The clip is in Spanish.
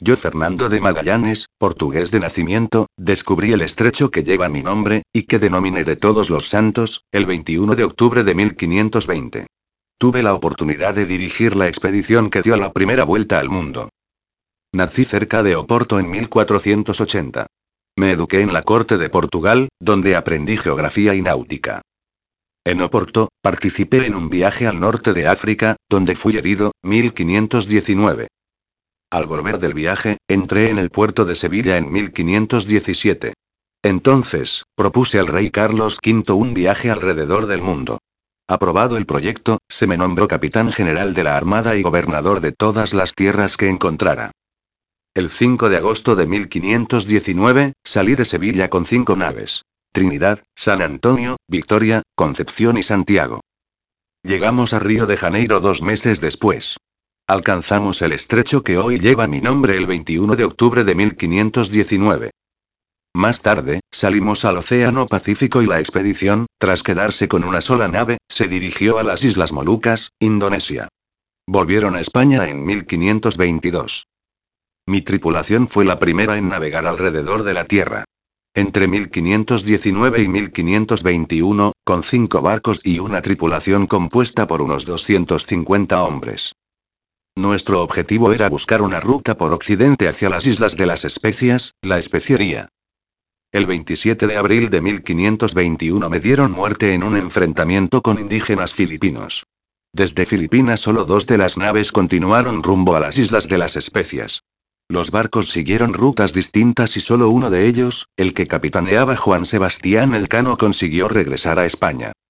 Yo, Fernando de Magallanes, portugués de nacimiento, descubrí el estrecho que lleva mi nombre, y que denominé de Todos los Santos, el 21 de octubre de 1520. Tuve la oportunidad de dirigir la expedición que dio la primera vuelta al mundo. Nací cerca de Oporto en 1480. Me eduqué en la corte de Portugal, donde aprendí geografía y náutica. En Oporto, participé en un viaje al norte de África, donde fui herido, 1519. Al volver del viaje, entré en el puerto de Sevilla en 1517. Entonces, propuse al rey Carlos V un viaje alrededor del mundo. Aprobado el proyecto, se me nombró capitán general de la Armada y gobernador de todas las tierras que encontrara. El 5 de agosto de 1519, salí de Sevilla con 5 naves. Trinidad, San Antonio, Victoria, Concepción y Santiago. Llegamos a Río de Janeiro 2 meses después. Alcanzamos el estrecho que hoy lleva mi nombre el 21 de octubre de 1519. Más tarde, salimos al Océano Pacífico y la expedición, tras quedarse con una sola nave, se dirigió a las Islas Molucas, Indonesia. Volvieron a España en 1522. Mi tripulación fue la primera en navegar alrededor de la Tierra. Entre 1519 y 1521, con 5 barcos y una tripulación compuesta por unos 250 hombres. Nuestro objetivo era buscar una ruta por occidente hacia las Islas de las Especias, la especiería. El 27 de abril de 1521 me dieron muerte en un enfrentamiento con indígenas filipinos. Desde Filipinas solo 2 de las naves continuaron rumbo a las Islas de las Especias. Los barcos siguieron rutas distintas y solo uno de ellos, el que capitaneaba Juan Sebastián Elcano, consiguió regresar a España.